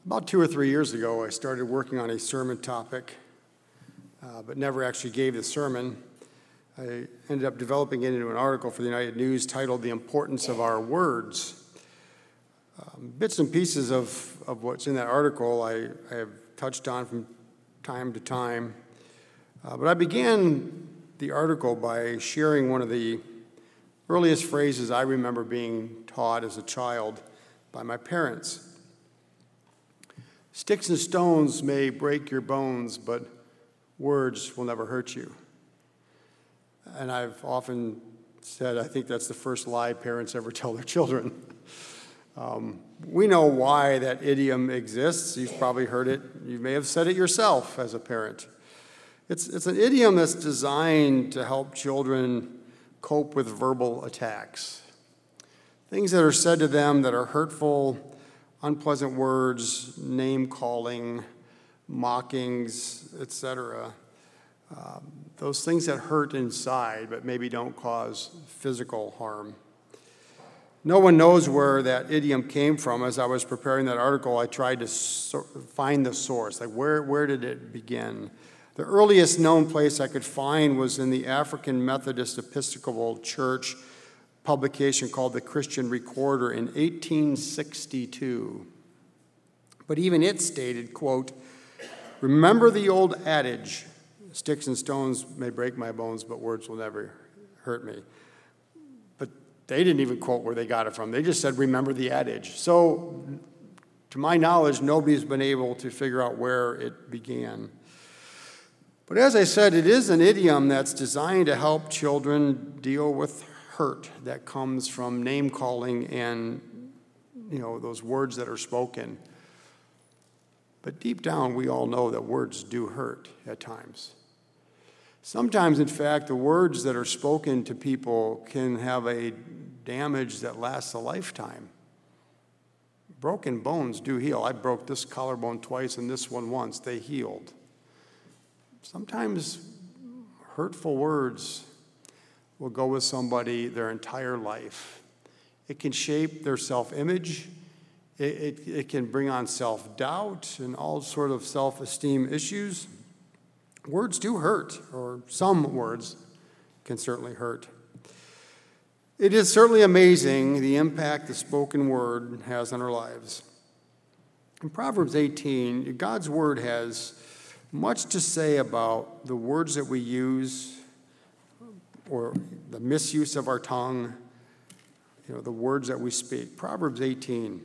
About 2 or 3 years ago, I started working on a sermon topic, but never actually gave the sermon. I ended up developing it into an article for the United News titled "The Importance of Our Words." Bits and pieces of what's in that article I have touched on from time to time, but I began the article by sharing one of the earliest phrases I remember being taught as a child by my parents. "Sticks and stones may break your bones, but words will never hurt you." And I've often said I think that's the first lie parents ever tell their children. We know why that idiom exists. You've probably heard it. You may have said it yourself as a parent. It's an idiom that's designed to help children cope with verbal attacks. Things that are said to them that are hurtful, unpleasant words, name-calling, mockings, etc. Those things that hurt inside but maybe don't cause physical harm. No one knows where that idiom came from. As I was preparing that article, I tried to find the source. Like, where did it begin? The earliest known place I could find was in the African Methodist Episcopal Church publication called the Christian Recorder in 1862. But even it stated, quote, "Remember the old adage, sticks and stones may break my bones, but words will never hurt me." But they didn't even quote where they got it from. They just said, "Remember the adage." So, to my knowledge, nobody's been able to figure out where it began. But as I said, it is an idiom that's designed to help children deal with hurt that comes from name-calling and, those words that are spoken. But deep down, we all know that words do hurt at times. Sometimes, in fact, the words that are spoken to people can have a damage that lasts a lifetime. Broken bones do heal. I broke this collarbone twice and this one once. They healed. Sometimes hurtful words will go with somebody their entire life. It can shape their self-image. It can bring on self-doubt and all sort of self-esteem issues. Words do hurt, or some words can certainly hurt. It is certainly amazing the impact the spoken word has on our lives. In Proverbs 18, God's word has much to say about the words that we use, or the misuse of our tongue, the words that we speak. Proverbs 18.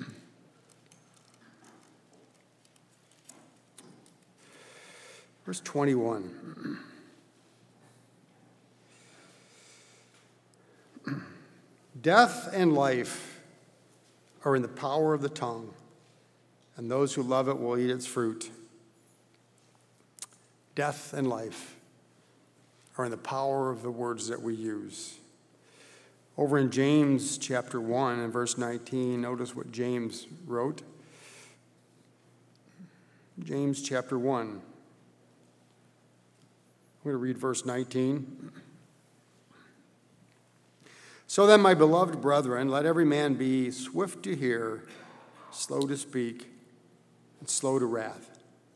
Verse 21. "Death and life are in the power of the tongue, and those who love it will eat its fruit." Death and life are in the power of the words that we use. Over in James chapter 1 and verse 19, notice what James wrote. James chapter 1. I'm going to read verse 19. "So then, my beloved brethren, let every man be swift to hear, slow to speak, and slow to wrath."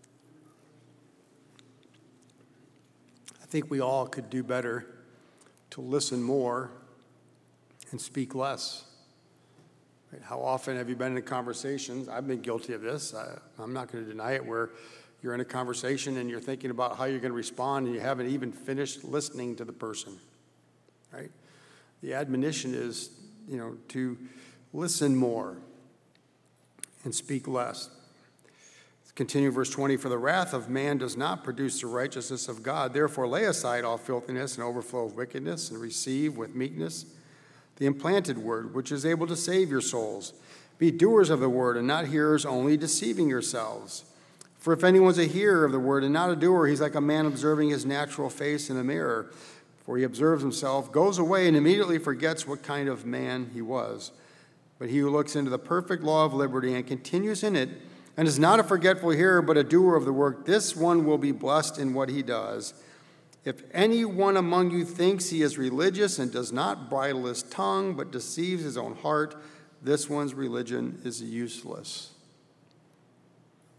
I think we all could do better to listen more and speak less. Right? How often have you been in conversations? I've been guilty of this. I'm not going to deny it, where you're in a conversation and you're thinking about how you're going to respond and you haven't even finished listening to the person. Right? The admonition is, to listen more and speak less. Continue verse 20, "For the wrath of man does not produce the righteousness of God. Therefore lay aside all filthiness and overflow of wickedness, and receive with meekness the implanted word, which is able to save your souls. Be doers of the word and not hearers only, deceiving yourselves. For if anyone's a hearer of the word and not a doer, he's like a man observing his natural face in a mirror. For he observes himself, goes away, and immediately forgets what kind of man he was. But he who looks into the perfect law of liberty and continues in it, and is not a forgetful hearer, but a doer of the work, this one will be blessed in what he does. If anyone among you thinks he is religious and does not bridle his tongue, but deceives his own heart, this one's religion is useless."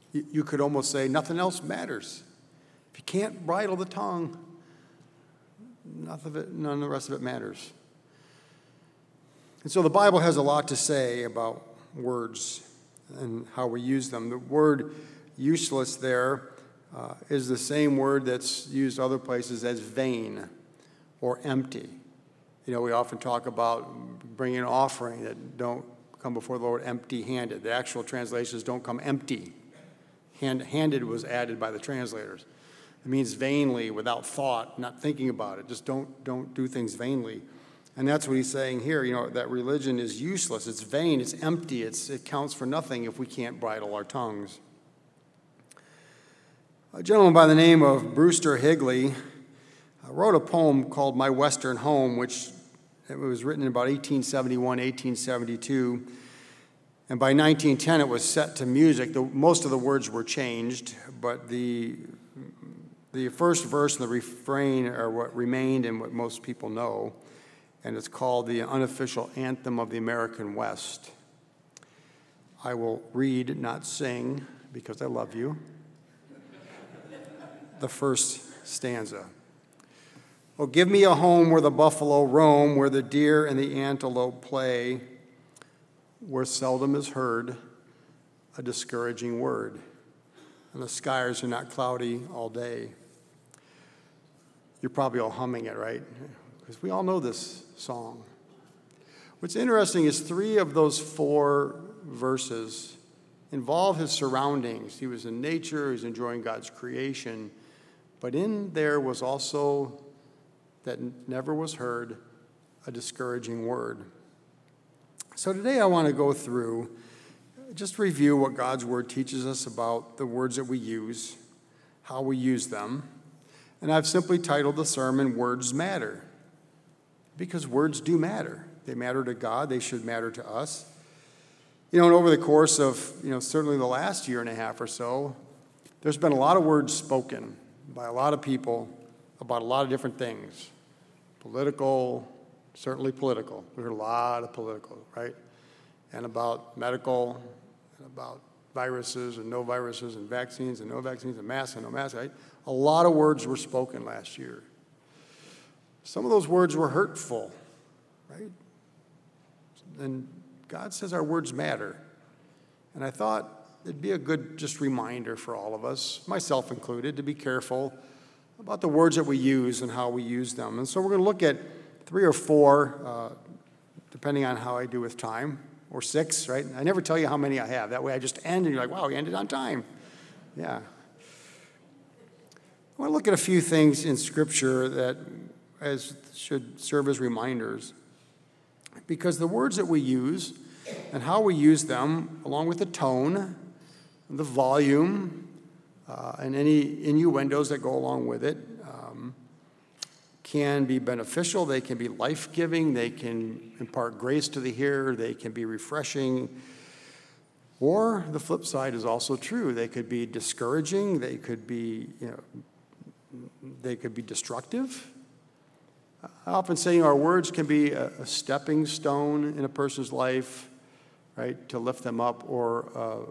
You could almost say nothing else matters. If you can't bridle the tongue, none of the rest of it matters. And so the Bible has a lot to say about words and how we use them. The word useless there is the same word that's used other places as vain or empty. You know, we often talk about bringing an offering that don't come before the Lord empty-handed. The actual translations don't come empty. Handed was added by the translators. It means vainly, without thought, not thinking about it. Just don't do things vainly. And that's what he's saying here, you know, that religion is useless. It's vain, it's empty, it counts for nothing if we can't bridle our tongues. A gentleman by the name of Brewster Higley wrote a poem called My Western Home, which it was written in about 1871, 1872. And by 1910, it was set to music. Most of the words were changed, but the first verse and the refrain are what remained and what most people know. And it's called the unofficial anthem of the American West. I will read, not sing, because I love you, the first stanza. Oh, give me a home where the buffalo roam, where the deer and the antelope play, where seldom is heard a discouraging word, and the skies are not cloudy all day. You're probably all humming it, right? Because we all know this song. What's interesting is 3 of those 4 verses involve his surroundings. He was in nature, he was enjoying God's creation, but in there was also that never was heard a discouraging word. So today I want to go through, just review what God's word teaches us about the words that we use, how we use them. And I've simply titled the sermon, Words Matter. Because words do matter. They matter to God. They should matter to us. You know, and over the course of, certainly the last year and a half or so, there's been a lot of words spoken by a lot of people about a lot of different things. Political, certainly political. We heard a lot of political, right? And about medical, and about viruses and no viruses, and vaccines and no vaccines, and masks and no masks, right? A lot of words were spoken last year. Some of those words were hurtful, right? And God says our words matter. And I thought it'd be a good just reminder for all of us, myself included, to be careful about the words that we use and how we use them. And so we're going to look at 3 or 4, depending on how I do with time, or 6, right? I never tell you how many I have. That way I just end and you're like, wow, we ended on time. Yeah. I want to look at a few things in Scripture that should serve as reminders. Because the words that we use and how we use them, along with the tone, the volume, and any innuendos that go along with it, can be beneficial. They can be life-giving. They can impart grace to the hearer. They can be refreshing. Or the flip side is also true. They could be discouraging. They could be, destructive. I often say our words can be a stepping stone in a person's life, right, to lift them up, or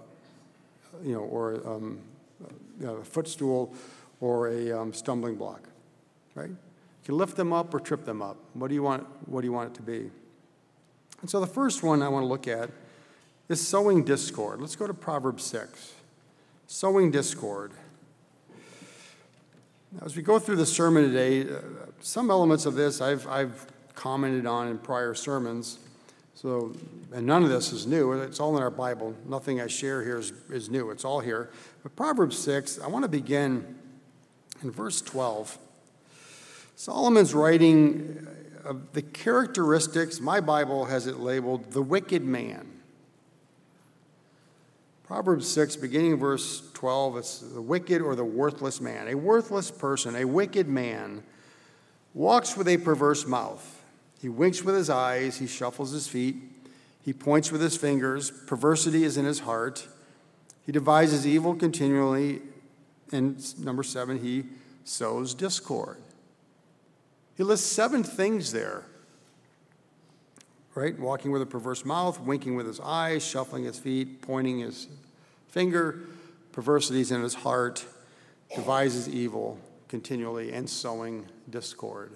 a footstool, or a stumbling block, right? You can lift them up or trip them up. What do you want it to be? And so the first one I want to look at is sowing discord. Let's go to Proverbs 6. Sowing discord. Now, as we go through the sermon today, some elements of this I've commented on in prior sermons. So, and none of this is new. It's all in our Bible. Nothing I share here is new. It's all here. But Proverbs 6, I want to begin in verse 12. Solomon's writing of the characteristics, my Bible has it labeled, the wicked man. Proverbs 6, beginning in verse 12, it's the wicked or the worthless man. A worthless person, a wicked man, walks with a perverse mouth. He winks with his eyes, he shuffles his feet, he points with his fingers, perversity is in his heart. He devises evil continually, and number 7, he sows discord. He lists 7 things there, right? Walking with a perverse mouth, winking with his eyes, shuffling his feet, pointing his finger, perversities in his heart, devises evil continually, and sowing discord.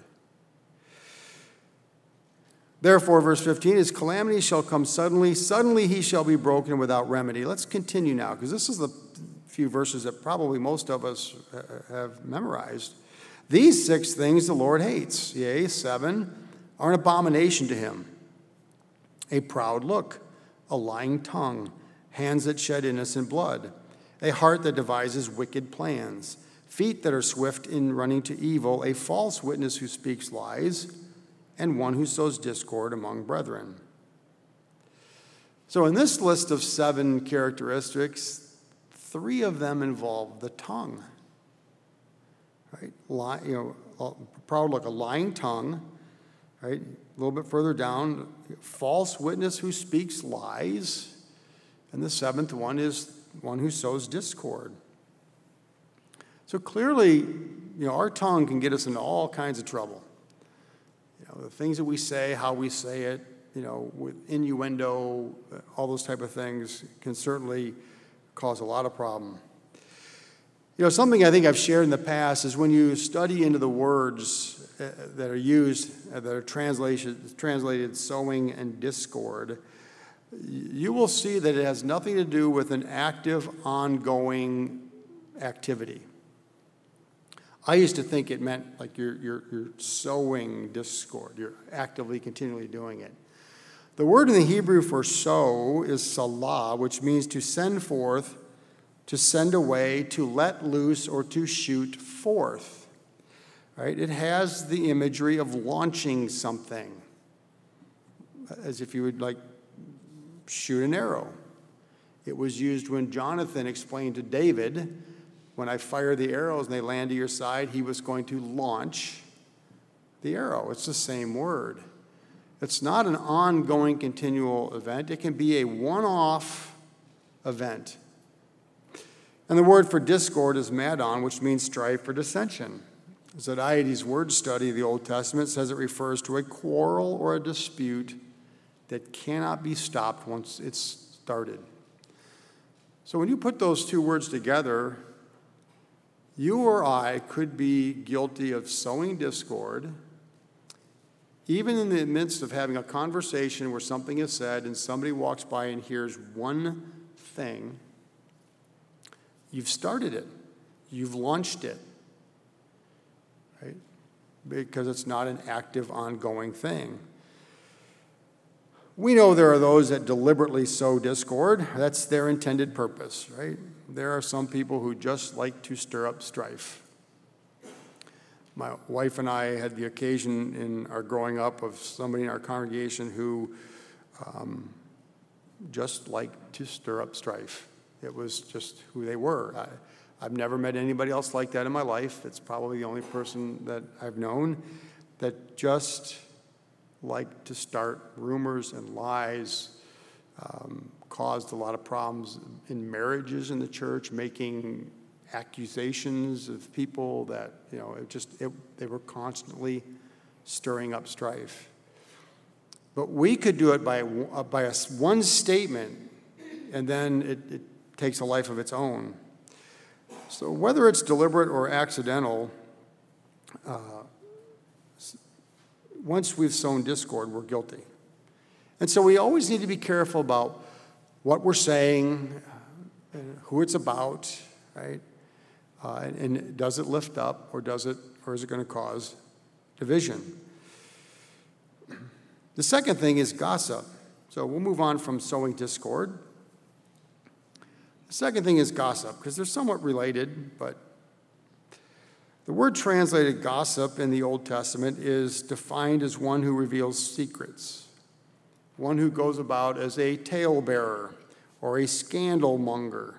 Therefore, verse 15, his calamity shall come suddenly. Suddenly he shall be broken without remedy. Let's continue now, because this is the few verses that probably most of us have memorized. These 6 things the Lord hates, yea, 7 are an abomination to him. A proud look, a lying tongue, hands that shed innocent blood, a heart that devises wicked plans, feet that are swift in running to evil, a false witness who speaks lies, and one who sows discord among brethren. So in this list of 7 characteristics, 3 of them involve the tongue. Right? Proud look, a lying tongue. Right? A little bit further down, false witness who speaks lies. And the 7th one is one who sows discord. So clearly, our tongue can get us into all kinds of trouble. The things that we say, how we say it, with innuendo, all those type of things can certainly cause a lot of problem. Something I think I've shared in the past is when you study into the words that are used, that are translated sowing and discord, you will see that it has nothing to do with an active, ongoing activity. I used to think it meant like you're sowing discord. You're actively, continually doing it. The word in the Hebrew for sow is salah, which means to send forth, to send away, to let loose, or to shoot forth. Right? It has the imagery of launching something, as if you would shoot an arrow. It was used when Jonathan explained to David, when I fire the arrows and they land to your side, he was going to launch the arrow. It's the same word. It's not an ongoing, continual event. It can be a one-off event. And the word for discord is madon, which means strife or dissension. Zodhiates' word study of the Old Testament says it refers to a quarrel or a dispute that cannot be stopped once it's started. So when you put those 2 words together, you or I could be guilty of sowing discord, even in the midst of having a conversation where something is said and somebody walks by and hears one thing. You've started it. You've launched it. Right? Because it's not an active, ongoing thing. We know there are those that deliberately sow discord. That's their intended purpose, right? There are some people who just like to stir up strife. My wife and I had the occasion in our growing up of somebody in our congregation who just liked to stir up strife. It was just who they were. I've never met anybody else like that in my life. It's probably the only person that I've known that just liked to start rumors and lies, caused a lot of problems in marriages in the church, making accusations of people that, they were constantly stirring up strife. But we could do it by one statement, and then it takes a life of its own. So whether it's deliberate or accidental, once we've sown discord, we're guilty. And so we always need to be careful about what we're saying, and who it's about, right? And does it lift up, or is it going to cause division? The second thing is gossip. So we'll move on from sowing discord. The second thing is gossip, because they're somewhat related, but the word translated gossip in the Old Testament is defined as one who reveals secrets, one who goes about as a talebearer or a scandal monger.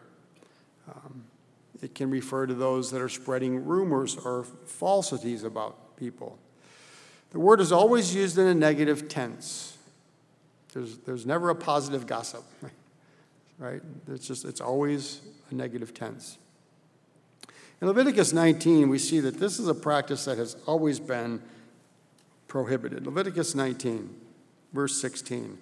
It can refer to those that are spreading rumors or falsities about people. The word is always used in a negative tense. There's never a positive gossip, right? It's always a negative tense. In Leviticus 19, we see that this is a practice that has always been prohibited. Leviticus 19, verse 16.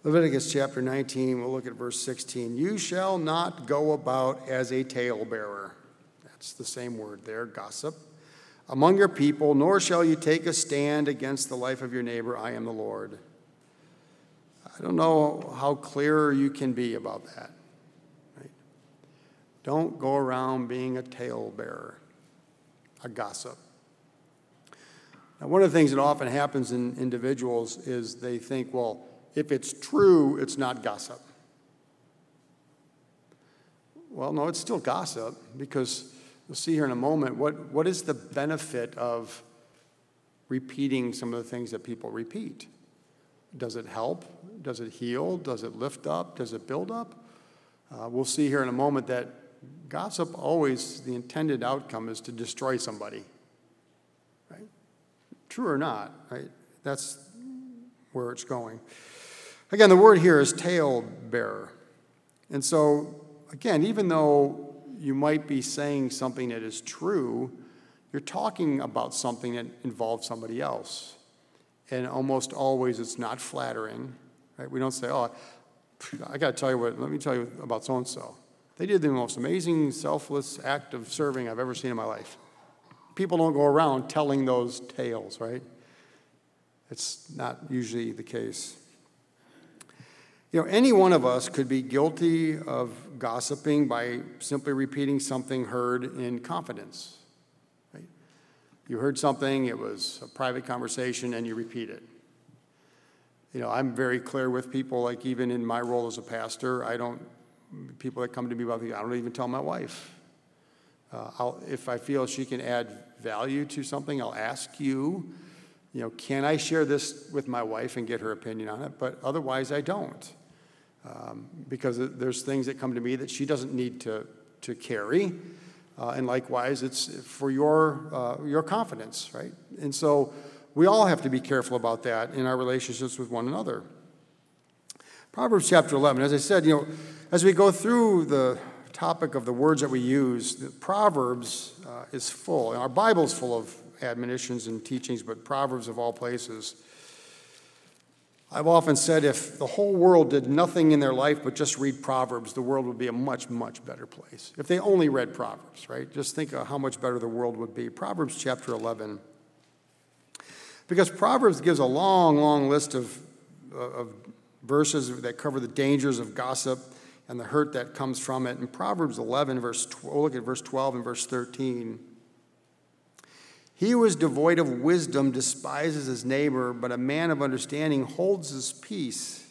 Leviticus chapter 19, we'll look at verse 16. You shall not go about as a talebearer. That's the same word there, gossip. Among your people, nor shall you take a stand against the life of your neighbor. I am the Lord. I don't know how clear you can be about that. Right? Don't go around being a talebearer, a gossip. Now, one of the things that often happens in individuals is they think, well, if it's true, it's not gossip. Well, no, it's still gossip, because we'll see here in a moment what is the benefit of repeating some of the things that people repeat. Does it help? Does it heal? Does it lift up? Does it build up? We'll see here in a moment that gossip always, the intended outcome is to destroy somebody. Right? True or not, right? That's where it's going. Again, the word here is talebearer. And so, again, even though you might be saying something that is true, you're talking about something that involves somebody else. And almost always it's not flattering. Right? We don't say, oh, I got to tell you let me tell you about so-and-so. They did the most amazing, selfless act of serving I've ever seen in my life. People don't go around telling those tales, right? It's not usually the case. You know, any one of us could be guilty of gossiping by simply repeating something heard in confidence. Right? You heard something, it was a private conversation, and you repeat it. You know, I'm very clear with people, like even in my role as a pastor, people that come to me about things, I don't even tell my wife. If I feel she can add value to something, I'll ask you, can I share this with my wife and get her opinion on it? But otherwise, I don't. Because there's things that come to me that she doesn't need to carry. And likewise, it's for your confidence, right? And so we all have to be careful about that in our relationships with one another. Proverbs chapter 11, as I said, as we go through the topic of the words that we use, the Proverbs is full. And our Bible's full of admonitions and teachings, but Proverbs of all places. I've often said if the whole world did nothing in their life but just read Proverbs, the world would be a much, much better place. If they only read Proverbs, right? Just think of how much better the world would be. Proverbs chapter 11. Because Proverbs gives a long, long list of verses that cover the dangers of gossip and the hurt that comes from it. In Proverbs 11, look at verse 12 and verse 13. He who is devoid of wisdom despises his neighbor, but a man of understanding holds his peace.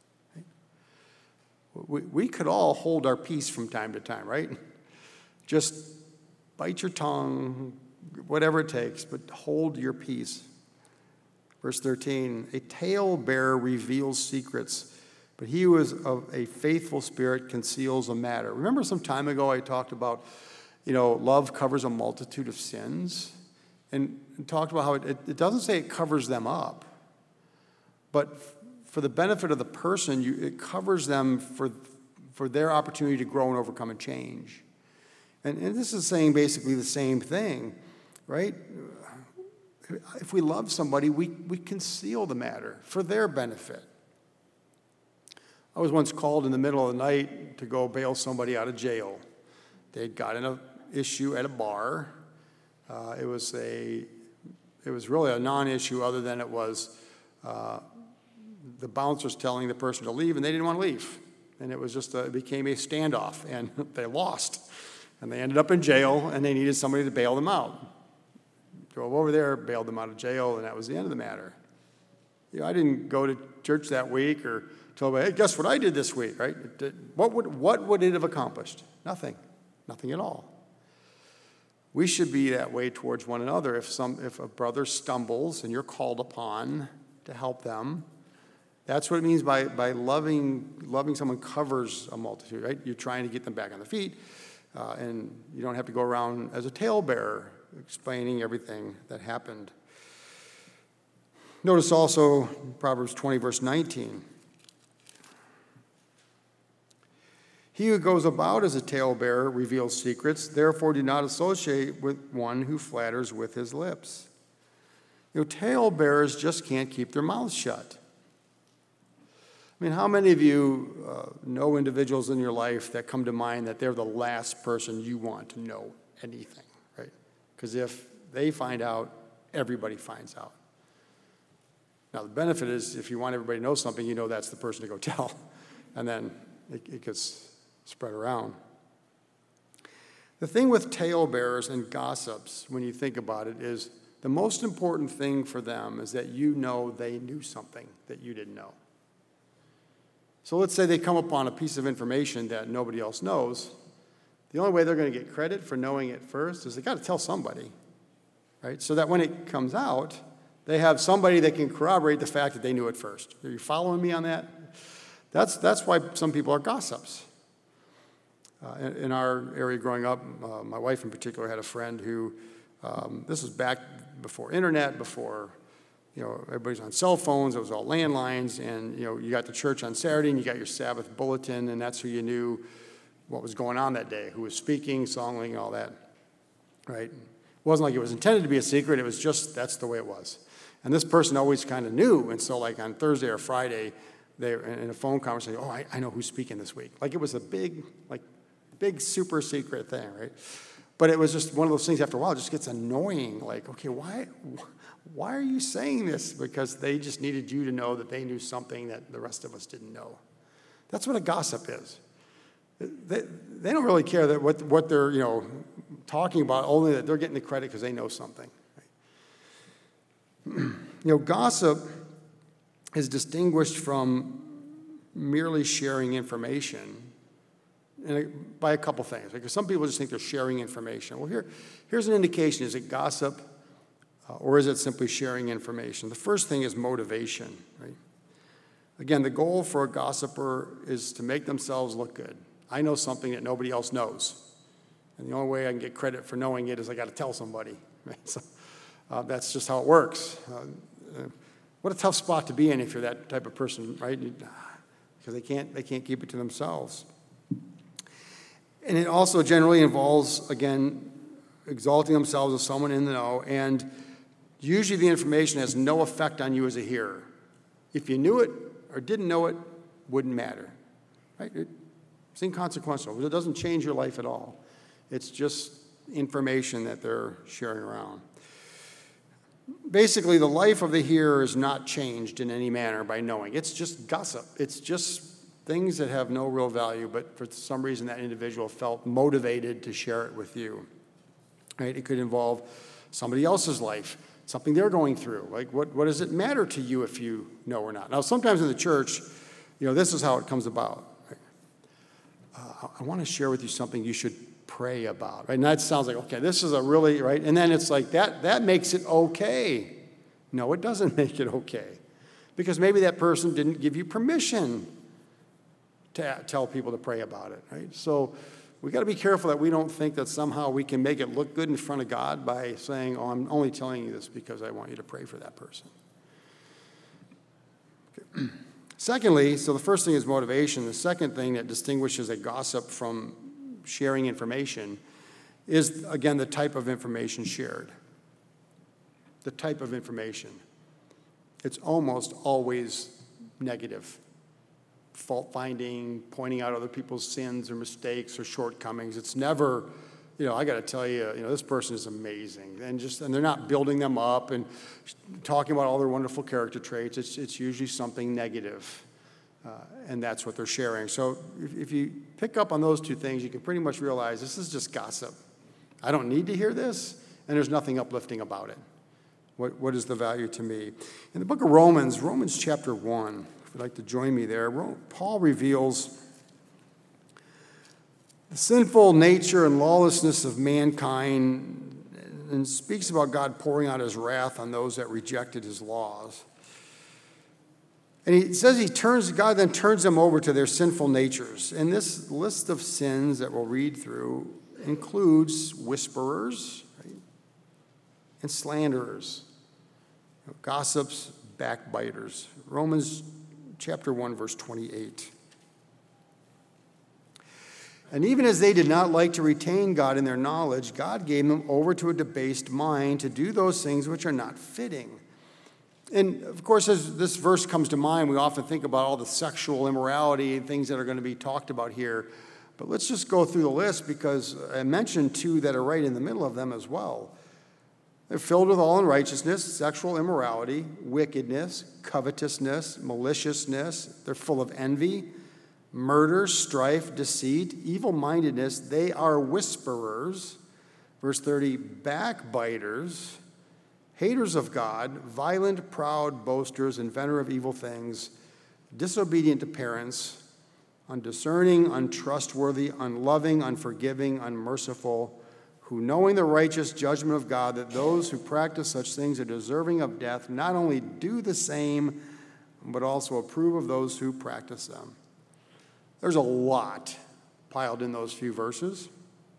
We could all hold our peace from time to time, right? Just bite your tongue, whatever it takes, but hold your peace. Verse 13, a talebearer reveals secrets, but he who is of a faithful spirit conceals a matter. Remember some time ago I talked about, love covers a multitude of sins? And talked about how it doesn't say it covers them up, but for the benefit of the person, it covers them for their opportunity to grow and overcome and change. And this is saying basically the same thing, right? If we love somebody, we conceal the matter for their benefit. I was once called in the middle of the night to go bail somebody out of jail. They'd got in an issue at a bar. It was really a non-issue other than it was the bouncers telling the person to leave, and they didn't want to leave. And it was it became a standoff, and they lost. And they ended up in jail, and they needed somebody to bail them out. Drove over there, bailed them out of jail, and that was the end of the matter. I didn't go to church that week or tell them, hey, guess what I did this week, right? What would it have accomplished? Nothing at all. We should be that way towards one another. If a brother stumbles and you're called upon to help them, that's what it means by loving someone covers a multitude, right? You're trying to get them back on their feet, and you don't have to go around as a talebearer explaining everything that happened. Notice also Proverbs 20, verse 19. He who goes about as a talebearer reveals secrets, therefore do not associate with one who flatters with his lips. Talebearers just can't keep their mouths shut. I mean, how many of you know individuals in your life that come to mind that they're the last person you want to know anything, right? Because if they find out, everybody finds out. Now, the benefit is if you want everybody to know something, you know that's the person to go tell, and then it gets spread around. The thing with talebearers and gossips, when you think about it, is the most important thing for them is that you know they knew something that you didn't know. So let's say they come upon a piece of information that nobody else knows. The only way they're going to get credit for knowing it first is they got to tell somebody, right? So that when it comes out, they have somebody that can corroborate the fact that they knew it first. Are you following me on that? That's why some people are gossips. In our area growing up, my wife in particular had a friend who, this was back before internet, before, everybody's on cell phones, it was all landlines, and, you got to church on Saturday and you got your Sabbath bulletin, and that's who you knew what was going on that day, who was speaking, songling, all that, right? It wasn't like it was intended to be a secret, it was just, that's the way it was. And this person always kind of knew, and so like on Thursday or Friday, they were in a phone conversation, I know who's speaking this week. Like it was a big super secret thing, right? But it was just one of those things after a while, it just gets annoying. Like, okay, why are you saying this? Because they just needed you to know that they knew something that the rest of us didn't know. That's what a gossip is. They don't really care that what they're, talking about, only that they're getting the credit because they know something. Gossip is distinguished from merely sharing information by a couple things. Because some people just think they're sharing information. Well, here's an indication. Is it gossip or is it simply sharing information? The first thing is motivation, right? Again, the goal for a gossiper is to make themselves look good. I know something that nobody else knows. And the only way I can get credit for knowing it is I got to tell somebody. Right? So that's just how it works. What a tough spot to be in if you're that type of person, right? Because they can't keep it to themselves. And it also generally involves, again, exalting themselves as someone in the know, and usually the information has no effect on you as a hearer. If you knew it or didn't know it, wouldn't matter, right? It's inconsequential. It doesn't change your life at all. It's just information that they're sharing around. Basically, the life of the hearer is not changed in any manner by knowing. It's just gossip. It's just things that have no real value, but for some reason that individual felt motivated to share it with you. Right? It could involve somebody else's life, something they're going through. Like, what does it matter to you if you know or not? Now, sometimes in the church, this is how it comes about. Right? I want to share with you something you should pray about. Right? And that sounds like, okay, this is a really, right? And then it's like, that makes it okay. No, it doesn't make it okay. Because maybe that person didn't give you permission to tell people to pray about it, right? So we got to be careful that we don't think that somehow we can make it look good in front of God by saying, I'm only telling you this because I want you to pray for that person. Okay. Secondly, so the first thing is motivation. The second thing that distinguishes a gossip from sharing information is, again, the type of information shared. The type of information. It's almost always negative. Fault-finding, pointing out other people's sins or mistakes or shortcomings. It's never, I got to tell you, this person is amazing. And they're not building them up and talking about all their wonderful character traits. It's usually something negative, and that's what they're sharing. So if you pick up on those two things, you can pretty much realize this is just gossip. I don't need to hear this, and there's nothing uplifting about it. What is the value to me? In the book of Romans chapter 1, if you'd like to join me there, Paul reveals the sinful nature and lawlessness of mankind and speaks about God pouring out his wrath on those that rejected his laws. And he says God then turns them over to their sinful natures. And this list of sins that we'll read through includes whisperers, right, and slanderers, gossips, backbiters. Romans chapter 1, verse 28. And even as they did not like to retain God in their knowledge, God gave them over to a debased mind to do those things which are not fitting, And of course, as this verse comes to mind, we often think about all the sexual immorality and things that are going to be talked about here. But let's just go through the list, because I mentioned two that are right in the middle of them as well. They're filled with all unrighteousness, sexual immorality, wickedness, covetousness, maliciousness. They're full of envy, murder, strife, deceit, evil-mindedness. They are whisperers. Verse 30, backbiters, haters of God, violent, proud, boasters, inventor of evil things, disobedient to parents, undiscerning, untrustworthy, unloving, unforgiving, unmerciful, who, knowing the righteous judgment of God, that those who practice such things are deserving of death, not only do the same, but also approve of those who practice them. There's a lot piled in those few verses,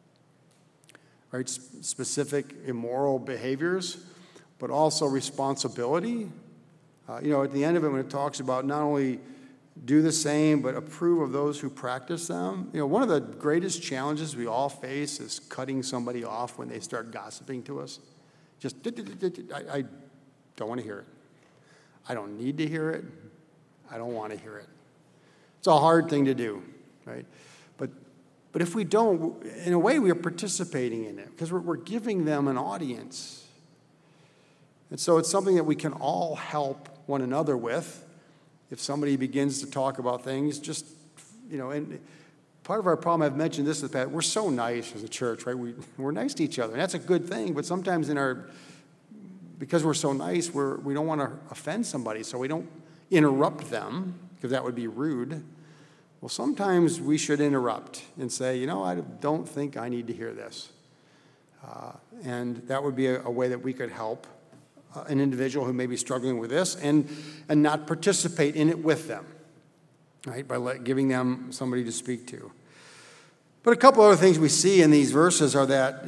right? Specific immoral behaviors, but also responsibility. At the end of it, when it talks about not only do the same, but approve of those who practice them. One of the greatest challenges we all face is cutting somebody off when they start gossiping to us. Just, I don't want to hear it. I don't need to hear it. I don't want to hear it. It's a hard thing to do, right? But if we don't, in a way, we are participating in it, because we're giving them an audience. And so it's something that we can all help one another with. If somebody begins to talk about things, and part of our problem, I've mentioned this in the past, we're so nice as a church, right? We're nice to each other, and that's a good thing, but sometimes because we're so nice, we don't want to offend somebody, so we don't interrupt them, because that would be rude. Well, sometimes we should interrupt and say, I don't think I need to hear this. And that would be a way that we could help an individual who may be struggling with this and not participate in it with them, right, by giving them somebody to speak to. But a couple other things we see in these verses are that,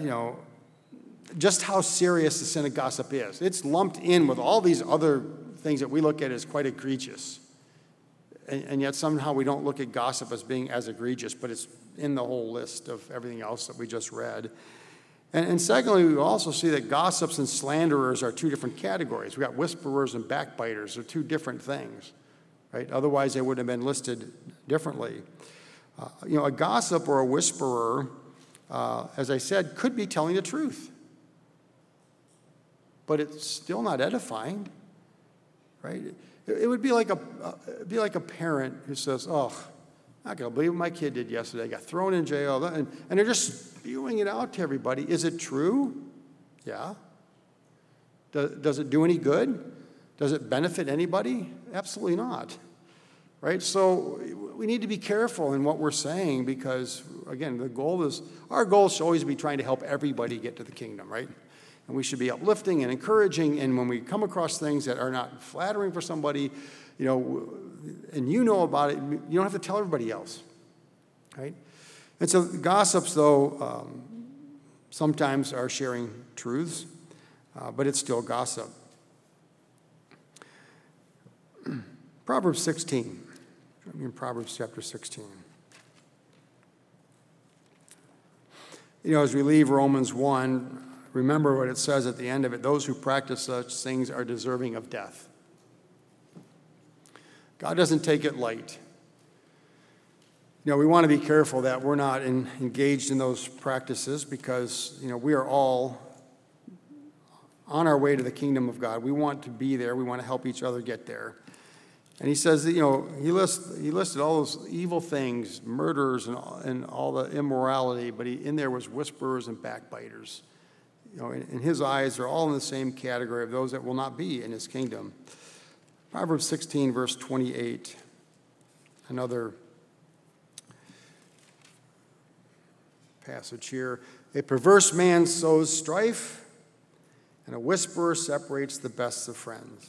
just how serious the sin of gossip is. It's lumped in with all these other things that we look at as quite egregious. And yet somehow we don't look at gossip as being as egregious, but it's in the whole list of everything else that we just read. And secondly, we also see that gossips and slanderers are two different categories. We've got whisperers and backbiters. They're two different things, right? Otherwise, they would have been listed differently. A gossip or a whisperer, as I said, could be telling the truth. But it's still not edifying, right? It would be like a parent who says, I'm not going to believe what my kid did yesterday. Got thrown in jail. And they're just spewing it out to everybody. Is it true? Yeah. Does it do any good? Does it benefit anybody? Absolutely not. Right? So we need to be careful in what we're saying, because, again, our goal should always be trying to help everybody get to the kingdom, right? And we should be uplifting and encouraging. And when we come across things that are not flattering for somebody, and about it, you don't have to tell everybody else, right? And so gossips, though, sometimes are sharing truths, but it's still gossip. Proverbs 16. Proverbs chapter 16. As we leave Romans 1, remember what it says at the end of it. Those who practice such things are deserving of death. God doesn't take it light. We want to be careful that we're not engaged in those practices, because, we are all on our way to the kingdom of God. We want to be there. We want to help each other get there. And he says that, he listed all those evil things, murders and all the immorality, but in there was whisperers and backbiters. In his eyes, they're all in the same category of those that will not be in his kingdom. Proverbs 16, verse 28, another passage here. A perverse man sows strife, and a whisperer separates the best of friends.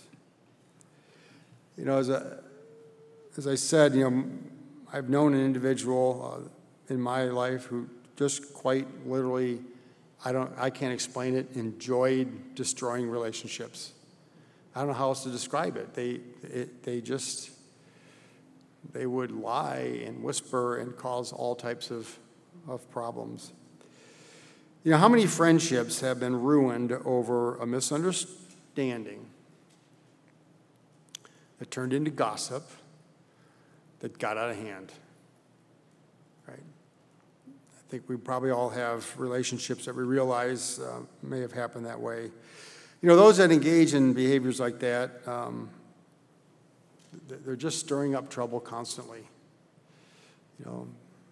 As I said, I've known an individual in my life who just quite literally, I can't explain it, enjoyed destroying relationships. I don't know how else to describe it. They would lie and whisper and cause all types of problems. How many friendships have been ruined over a misunderstanding, It turned into gossip that got out of hand, right? I think we probably all have relationships that we realize may have happened that way. You know, those that engage in behaviors like that, they're just stirring up trouble constantly. You know,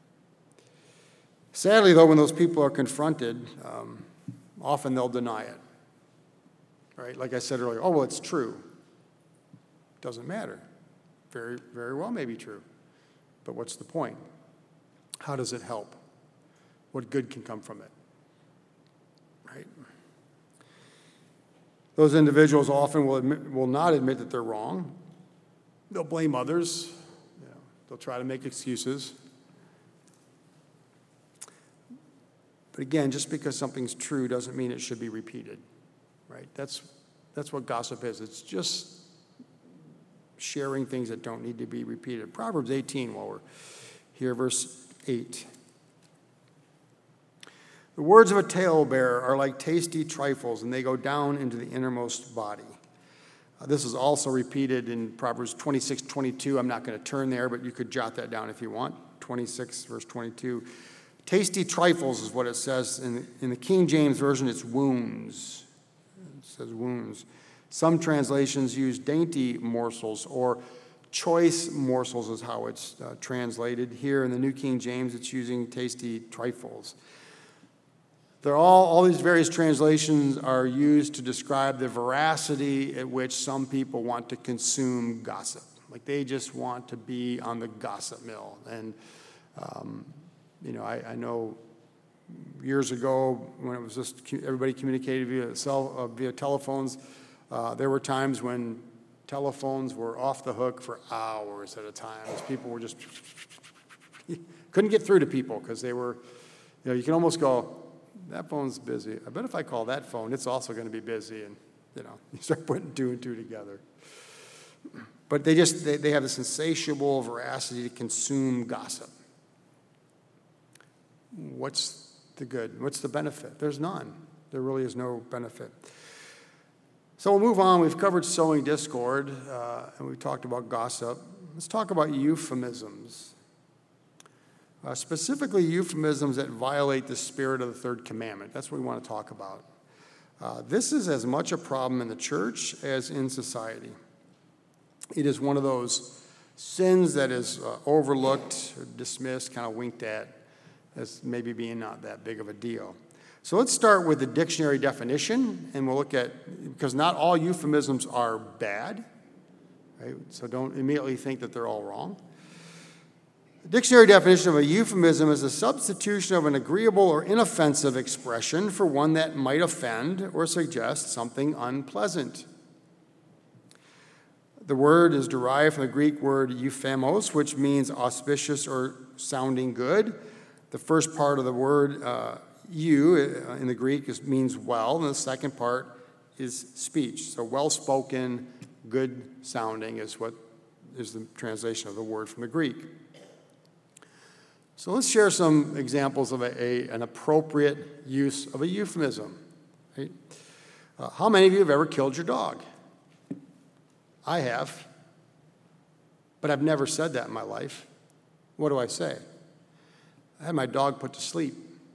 sadly, though, when those people are confronted, often they'll deny it, right? Like I said earlier, oh, well, it's true. Doesn't matter. Very, very well may be true. But what's the point? How does it help? What good can come from it? Right? Those individuals often will not admit that they're wrong. They'll blame others. You know, they'll try to make excuses. But again, just because something's true doesn't mean it should be repeated. Right? That's what gossip is. It's just sharing things that don't need to be repeated. Proverbs 18, while we're here, verse 8. The words of a talebearer are like tasty trifles, and they go down into the innermost body. This is also repeated in Proverbs 26:22. I'm not going to turn there, but you could jot that down if you want. 26, verse 22. Tasty trifles is what it says. In the King James Version, it's wounds. It says wounds. Some translations use dainty morsels, or choice morsels is how it's translated. Here in the New King James, it's using tasty trifles. They're all these various translations are used to describe the veracity at which some people want to consume gossip. Like they just want to be on the gossip mill. And, you know, I know years ago when it was just everybody communicated via telephones, there were times when telephones were off the hook for hours at a time. As people were just couldn't get through to people because they were, you know, you can almost go, that phone's busy. I bet if I call that phone, it's also going to be busy. And, you know, you start putting two and two together. But they have this insatiable veracity to consume gossip. What's the good? What's the benefit? There's none. There really is no benefit. So we'll move on. We've covered sowing discord, and we've talked about gossip. Let's talk about euphemisms. Specifically, euphemisms that violate the spirit of the third commandment. That's what we want to talk about. This is as much a problem in the church as in society. It is one of those sins that is overlooked, or dismissed, kind of winked at as maybe being not that big of a deal. So let's start with the dictionary definition, and we'll look at, because not all euphemisms are bad, right? So don't immediately think that they're all wrong. The dictionary definition of a euphemism is a substitution of an agreeable or inoffensive expression for one that might offend or suggest something unpleasant. The word is derived from the Greek word euphemos, which means auspicious or sounding good. The first part of the word, in the Greek means well, and the second part is speech. So well-spoken, good sounding is what is the translation of the word from the Greek. So let's share some examples of an appropriate use of a euphemism. Right? How many of you have ever killed your dog? I have, but I've never said that in my life. What do I say? I had my dog put to sleep.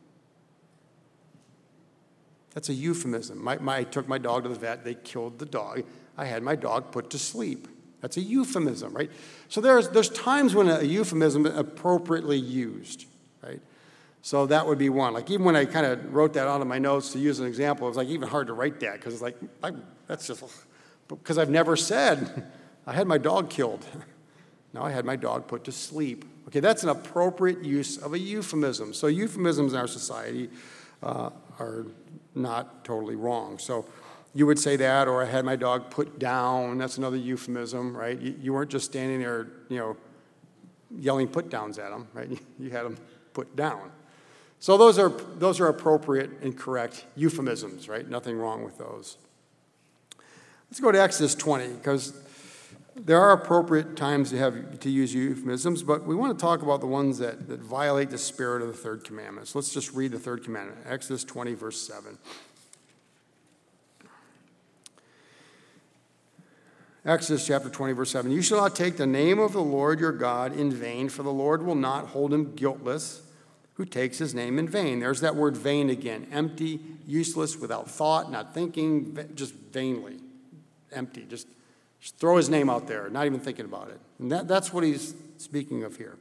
That's a euphemism. I took my dog to the vet. They killed the dog. I had my dog put to sleep. That's a euphemism, right? So there's times when a euphemism is appropriately used, right? So that would be one. Like even when I kind of wrote that out of my notes to use an example, it was like even hard to write that because it's like, that's just, because I've never said, I had my dog killed. No, I had my dog put to sleep. Okay, that's an appropriate use of a euphemism. So euphemisms in our society are not totally wrong. So you would say that, or I had my dog put down. That's another euphemism, right? You weren't just standing there, you know, yelling put downs at them, right? You had them put down. So those are appropriate and correct euphemisms, right? Nothing wrong with those. Let's go to Exodus 20, because there are appropriate times to use euphemisms, but we want to talk about the ones that violate the spirit of the third commandment. So let's just read the third commandment, Exodus 20, verse 7. Exodus chapter 20, verse 7. You shall not take the name of the Lord your God in vain, for the Lord will not hold him guiltless who takes his name in vain. There's that word vain again. Empty, useless, without thought, not thinking, just vainly. Empty. Just throw his name out there, not even thinking about it. And that's what he's speaking of here.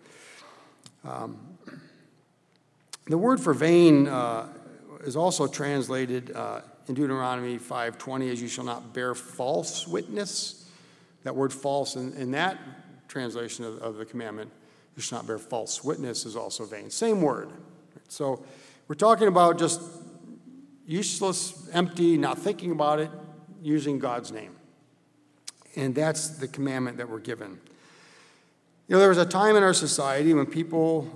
The word for vain is also translated in Deuteronomy 5:20 as you shall not bear false witness. That word false in that translation of the commandment, you shall not bear false witness, is also vain. Same word. So we're talking about just useless, empty, not thinking about it, using God's name. And that's the commandment that we're given. There was a time in our society when people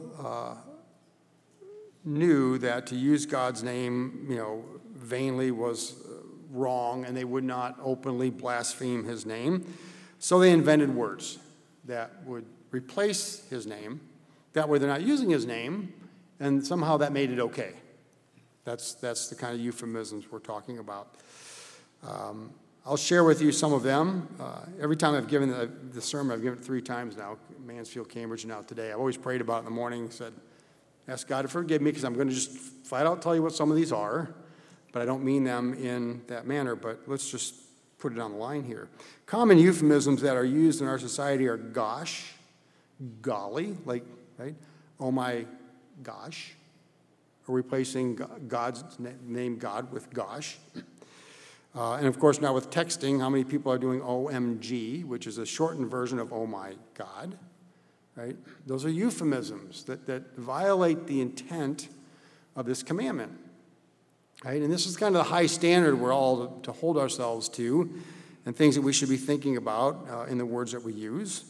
knew that to use God's name, vainly was wrong, and they would not openly blaspheme his name. So they invented words that would replace his name. That way they're not using his name, and somehow that made it okay. That's the kind of euphemisms we're talking about. I'll share with you some of them. Every time I've given the sermon, I've given it 3 times now, Mansfield, Cambridge, and now today. I've always prayed about it in the morning, said, ask God to forgive me, because I'm going to just flat out tell you what some of these are, but I don't mean them in that manner, but let's just put it on the line here. Common euphemisms that are used in our society are gosh, golly, like, right? Oh my gosh. Or replacing God's name God with gosh. And of course, now with texting, how many people are doing OMG, which is a shortened version of oh my God, right? Those are euphemisms that violate the intent of this commandment, right? And this is kind of the high standard we're all to hold ourselves to, and things that we should be thinking about in the words that we use.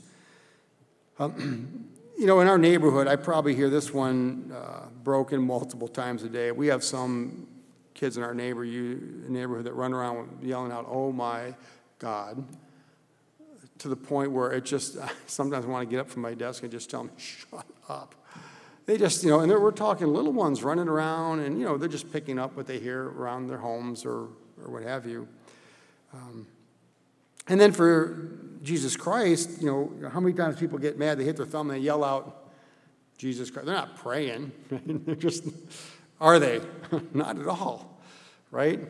In our neighborhood, I probably hear this one broken multiple times a day. We have some kids in our neighborhood that run around yelling out, oh my God, to the point where it just, sometimes I want to get up from my desk and just tell them, shut up. They just, and we're talking little ones running around, and, they're just picking up what they hear around their homes or what have you. And then for Jesus Christ, how many times people get mad, they hit their thumb and they yell out, Jesus Christ. They're not praying. They're just, are they? Not at all, right?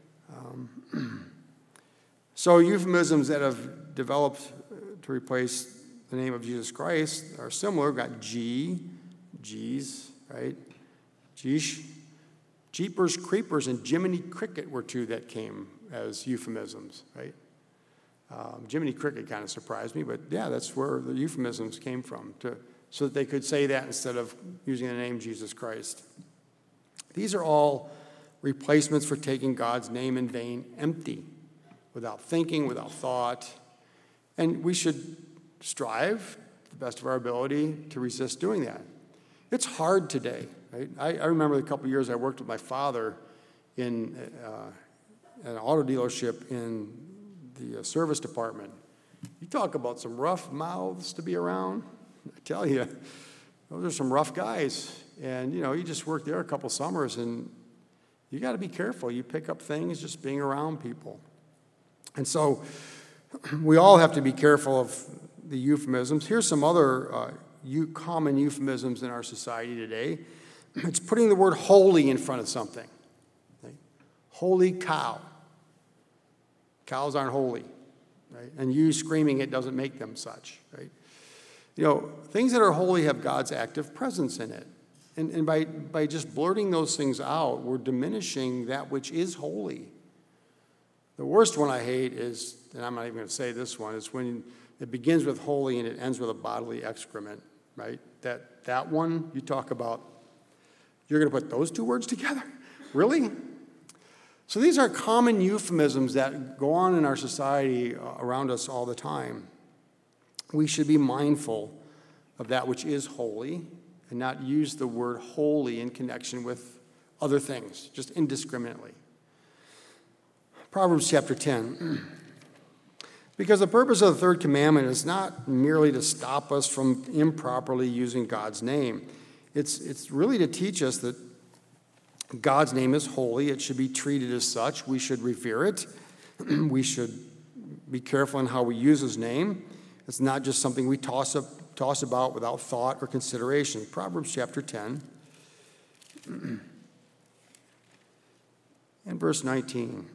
So euphemisms that have developed to replace the name of Jesus Christ are similar. We've got geez, right? Geesh. Jeepers, creepers, and Jiminy Cricket were 2 that came as euphemisms, right? Jiminy Cricket kind of surprised me, but yeah, that's where the euphemisms came from, so that they could say that instead of using the name Jesus Christ. These are all replacements for taking God's name in vain, empty, without thinking, without thought. And we should strive, to the best of our ability, to resist doing that. It's hard today, right? I remember the couple of years I worked with my father in an auto dealership in the service department. You talk about some rough mouths to be around. I tell you, those are some rough guys. And, you just work there a couple summers, and you got to be careful. You pick up things just being around people. And so we all have to be careful of the euphemisms. Here's some other common euphemisms in our society today. It's putting the word holy in front of something. Okay? Holy cow. Cows aren't holy, right? And you screaming it doesn't make them such, right? Things that are holy have God's active presence in it. And by just blurting those things out, we're diminishing that which is holy. The worst one I hate is, and I'm not even going to say this one, is when it begins with holy and it ends with a bodily excrement, right? That one, you talk about, you're going to put those 2 words together? Really? So these are common euphemisms that go on in our society around us all the time. We should be mindful of that which is holy and not use the word holy in connection with other things, just indiscriminately. Proverbs chapter 10. Because the purpose of the 3rd commandment is not merely to stop us from improperly using God's name. It's really to teach us that God's name is holy. It should be treated as such. We should revere it. We should be careful in how we use his name. It's not just something we toss about without thought or consideration. Proverbs chapter 10 and verse 19.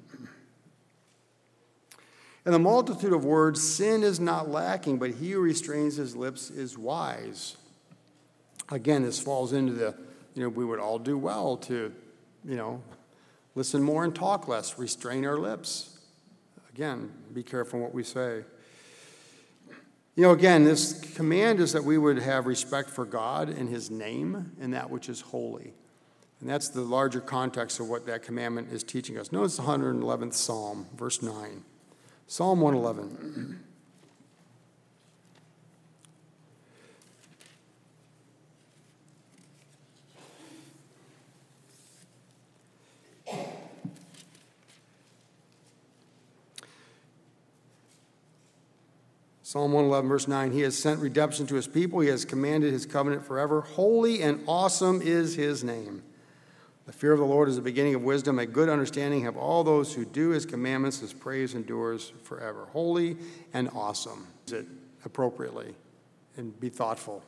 In the multitude of words, sin is not lacking, but he who restrains his lips is wise. Again, this falls into the, we would all do well to, listen more and talk less, restrain our lips. Again, be careful what we say. Again, this command is that we would have respect for God and his name and that which is holy. And that's the larger context of what that commandment is teaching us. Notice the 111th Psalm, verse 9. Psalm 111. Psalm 111, verse 9, he has sent redemption to his people. He has commanded his covenant forever. Holy and awesome is his name. The fear of the Lord is the beginning of wisdom. A good understanding have all those who do his commandments. His praise endures forever. Holy and awesome. Use it appropriately and be thoughtful.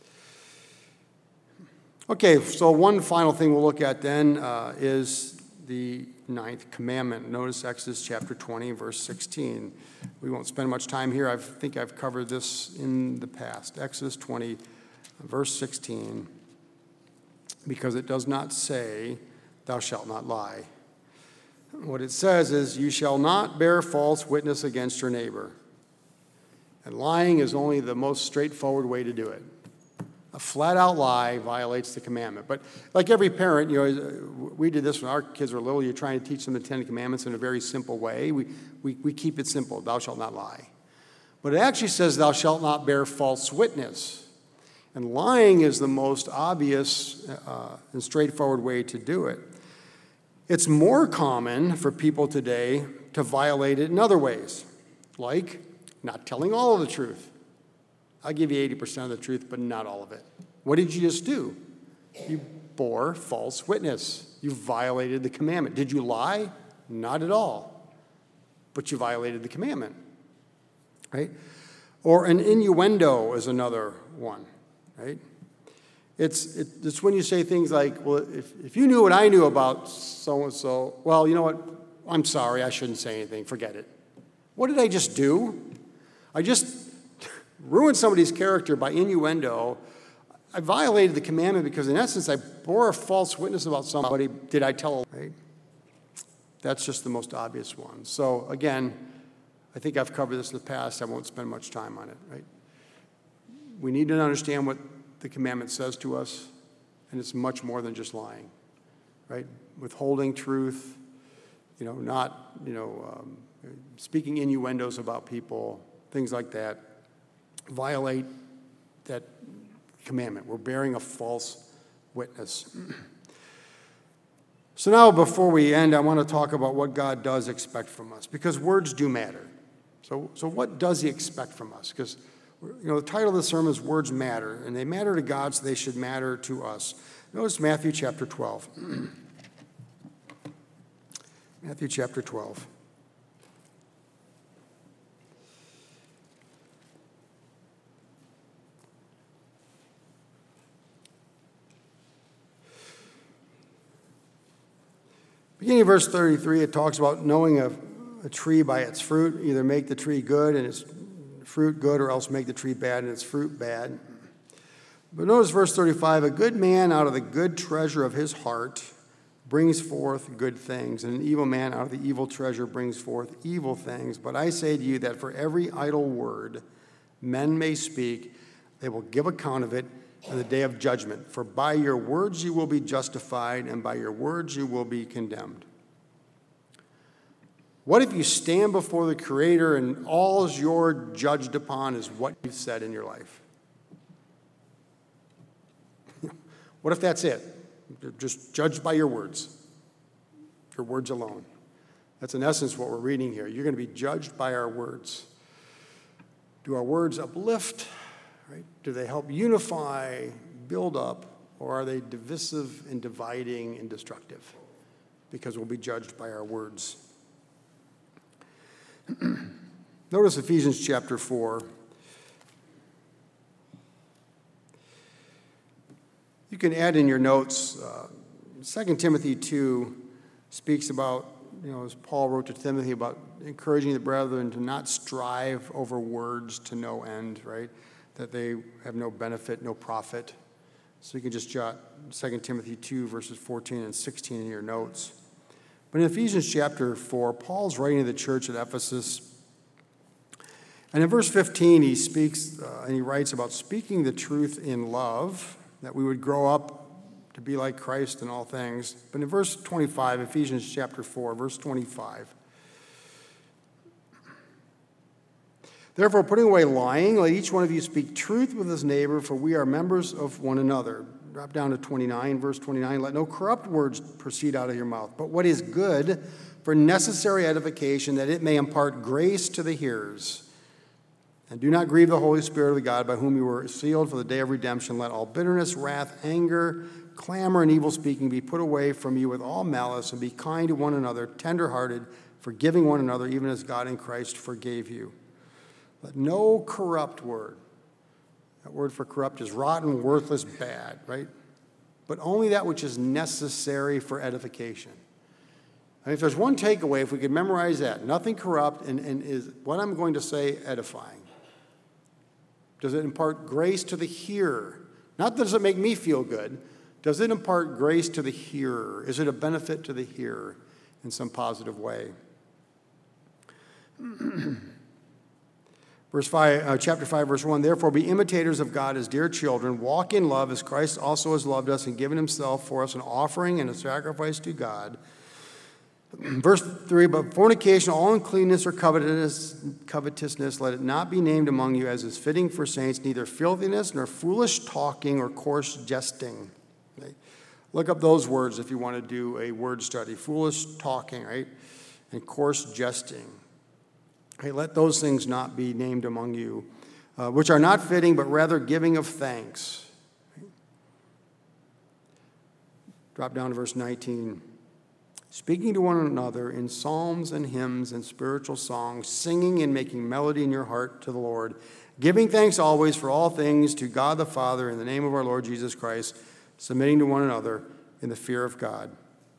Okay, so one final thing we'll look at then is the 9th commandment. Notice Exodus chapter 20, verse 16. We won't spend much time here. I think I've covered this in the past. Exodus 20, verse 16, because it does not say, thou shalt not lie. What it says is, you shall not bear false witness against your neighbor. And lying is only the most straightforward way to do it. A flat-out lie violates the commandment. But like every parent, we did this when our kids were little. You're trying to teach them the Ten Commandments in a very simple way. We keep it simple. Thou shalt not lie. But it actually says, thou shalt not bear false witness. And lying is the most obvious and straightforward way to do it. It's more common for people today to violate it in other ways, like not telling all of the truth. I'll give you 80% of the truth, but not all of it. What did you just do? You bore false witness. You violated the commandment. Did you lie? Not at all. But you violated the commandment, right? Or an innuendo is another one, right? It's when you say things like, well, if you knew what I knew about so-and-so, well, you know what? I'm sorry, I shouldn't say anything. Forget it. What did I just do? I just ruined somebody's character by innuendo. I violated the commandment because, in essence, I bore a false witness about somebody. Did I tell? Right? That's just the most obvious one. So, again, I think I've covered this in the past. I won't spend much time on it. Right? We need to understand what the commandment says to us, and it's much more than just lying. Right? Withholding truth, not speaking innuendos about people, things like that. Violate that commandment. We're bearing a false witness. So now, before we end, I want to talk about what God does expect from us, because words do matter. So what does he expect from us? Because the title of the sermon is Words Matter, and they matter to God, so they should matter to us. Notice Matthew chapter 12. Matthew chapter 12. Beginning of verse 33, it talks about knowing a tree by its fruit. Either make the tree good and its fruit good, or else make the tree bad and its fruit bad. But notice verse 35, a good man out of the good treasure of his heart brings forth good things, and an evil man out of the evil treasure brings forth evil things. But I say to you that for every idle word men may speak, they will give account of it on the day of judgment. For by your words you will be justified, and by your words you will be condemned. What if you stand before the Creator and all you're judged upon is what you've said in your life? What if that's it? You're just judged by your words alone. That's in essence what we're reading here. You're going to be judged by our words. Do our words uplift? Right? Do they help unify, build up, or are they divisive and dividing and destructive? Because we'll be judged by our words. Notice Ephesians chapter 4. You can add in your notes, 2 Timothy 2 speaks about, as Paul wrote to Timothy, about encouraging the brethren to not strive over words to no end, right? That they have no benefit, no profit. So you can just jot 2 Timothy 2, verses 14 and 16 in your notes. But in Ephesians chapter 4, Paul's writing to the church at Ephesus. And in verse 15, he speaks and he writes about speaking the truth in love, that we would grow up to be like Christ in all things. But in verse 25, Ephesians chapter 4, verse 25, therefore, putting away lying, let each one of you speak truth with his neighbor, for we are members of one another. Drop down to 29, verse 29. Let no corrupt words proceed out of your mouth, but what is good for necessary edification, that it may impart grace to the hearers. And do not grieve the Holy Spirit of God, by whom you were sealed for the day of redemption. Let all bitterness, wrath, anger, clamor, and evil speaking be put away from you with all malice, and be kind to one another, tenderhearted, forgiving one another, even as God in Christ forgave you. Let no corrupt word, that word for corrupt is rotten, worthless, bad, right? But only that which is necessary for edification. And if there's one takeaway, if we could memorize that, nothing corrupt, and is what I'm going to say edifying. Does it impart grace to the hearer? Not does it make me feel good. Does it impart grace to the hearer? Is it a benefit to the hearer in some positive way? Chapter 5, verse 1, therefore be imitators of God as dear children. Walk in love as Christ also has loved us and given himself for us an offering and a sacrifice to God. Verse 3, but fornication, all uncleanness or covetousness, let it not be named among you as is fitting for saints, neither filthiness nor foolish talking or coarse jesting. Okay? Look up those words if you want to do a word study. Foolish talking, right? And coarse jesting. Okay, let those things not be named among you, which are not fitting, but rather giving of thanks. Drop down to verse 19. Speaking to one another in psalms and hymns and spiritual songs, singing and making melody in your heart to the Lord, giving thanks always for all things to God the Father in the name of our Lord Jesus Christ, submitting to one another in the fear of God.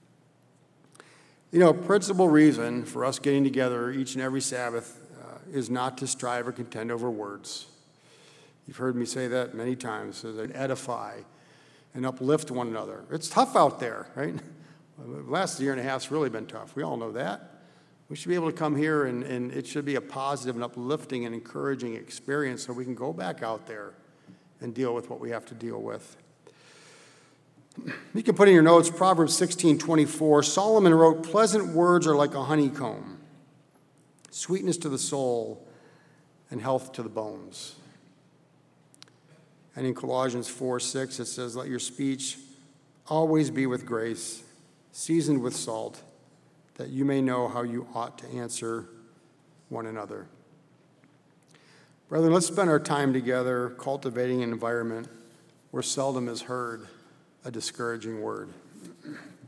Principal reason for us getting together each and every Sabbath is not to strive or contend over words. You've heard me say that many times, so that edify and uplift one another. It's tough out there, right? The last year and a half has really been tough. We all know that. We should be able to come here and it should be a positive and uplifting and encouraging experience so we can go back out there and deal with what we have to deal with. You can put in your notes, Proverbs 16:24. Solomon wrote, pleasant words are like a honeycomb, sweetness to the soul and health to the bones. And in Colossians 4:6, it says, let your speech always be with grace, seasoned with salt, that you may know how you ought to answer one another. Brethren, let's spend our time together cultivating an environment where seldom is heard a discouraging word.